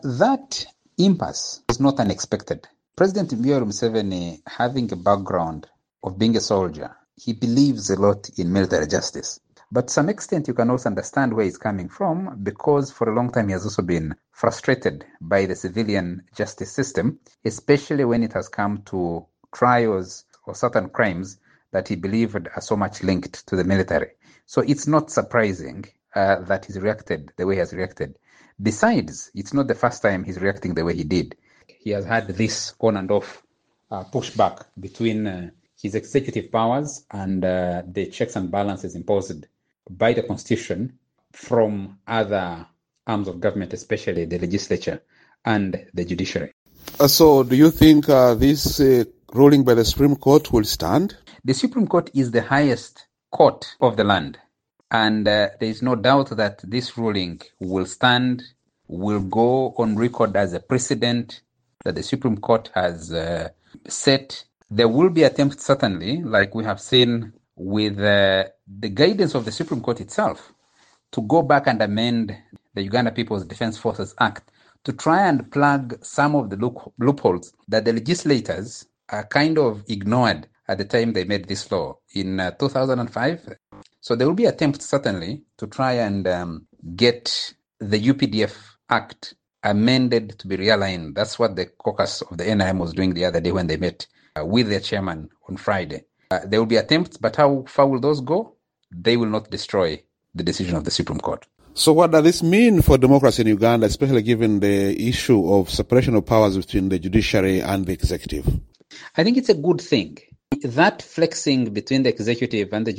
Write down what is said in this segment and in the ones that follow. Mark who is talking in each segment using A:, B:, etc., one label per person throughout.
A: That impasse was not unexpected. President Yoweri Museveni, having a background of being a soldier, he believes a lot in military justice. But to some extent, you can also understand where he's coming from, because for a long time he has also been frustrated by the civilian justice system, especially when it has come to trials or certain crimes that he believed are so much linked to the military. So it's not surprising that he's reacted the way he has reacted. Besides, it's not the first time he's reacting the way he did. He has had this on and off pushback between his executive powers and the checks and balances imposed by the Constitution from other arms of government, especially the legislature and the judiciary.
B: So do you think this ruling by the Supreme Court will stand?
A: The Supreme Court is the highest court of the land. And there is no doubt that this ruling will stand, will go on record as a precedent that the Supreme Court has set. There will be attempts, certainly, like we have seen with the guidance of the Supreme Court itself, to go back and amend the Uganda People's Defence Forces Act to try and plug some of the loopholes that the legislators kind of ignored at the time they made this law in 2005. So there will be attempts, certainly, to try and get the UPDF Act amended to be realigned. That's what the caucus of the NRM was doing the other day when they met with their chairman on Friday. There will be attempts, but how far will those go? They will not destroy the decision of the Supreme Court.
B: So what does this mean for democracy in Uganda, especially given the issue of separation of powers between the judiciary and the executive?
A: I think it's a good thing. That flexing between the executive and the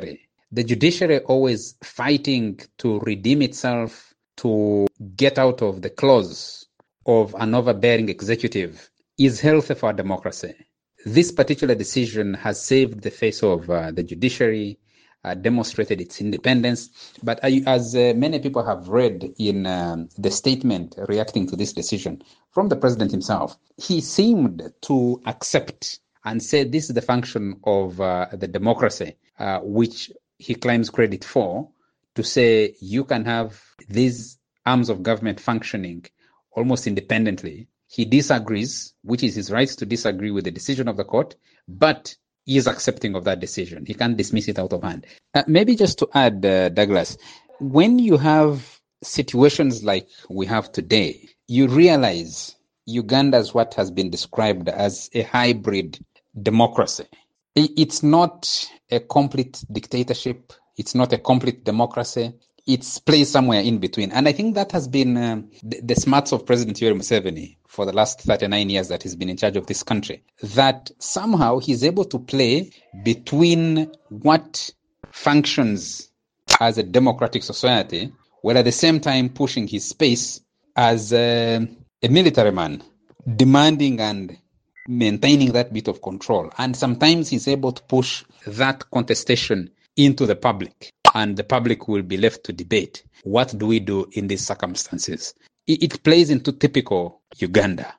A: judiciary always fighting to redeem itself, to get out of the claws of an overbearing executive, is healthy for democracy. This particular decision has saved the face of the judiciary, demonstrated its independence. But as many people have read in the statement reacting to this decision from the president himself, he seemed to accept and say this is the function of the democracy, which he claims credit for, to say you can have these arms of government functioning almost independently. He disagrees, which is his right to disagree with the decision of the court, but he is accepting of that decision. He can't dismiss it out of hand. Maybe just to add, Douglas, when you have situations like we have today, you realize Uganda is what has been described as a hybrid democracy. It's not a complete dictatorship. It's not a complete democracy. It's placed somewhere in between. And I think that has been the smarts of President Yoweri Museveni for the last 39 years that he's been in charge of this country, that somehow he's able to play between what functions as a democratic society, while at the same time pushing his space as a military man, demanding and maintaining that bit of control. And sometimes he's able to push that contestation into the public, and the public will be left to debate, what do we do in these circumstances? It plays into typical Uganda.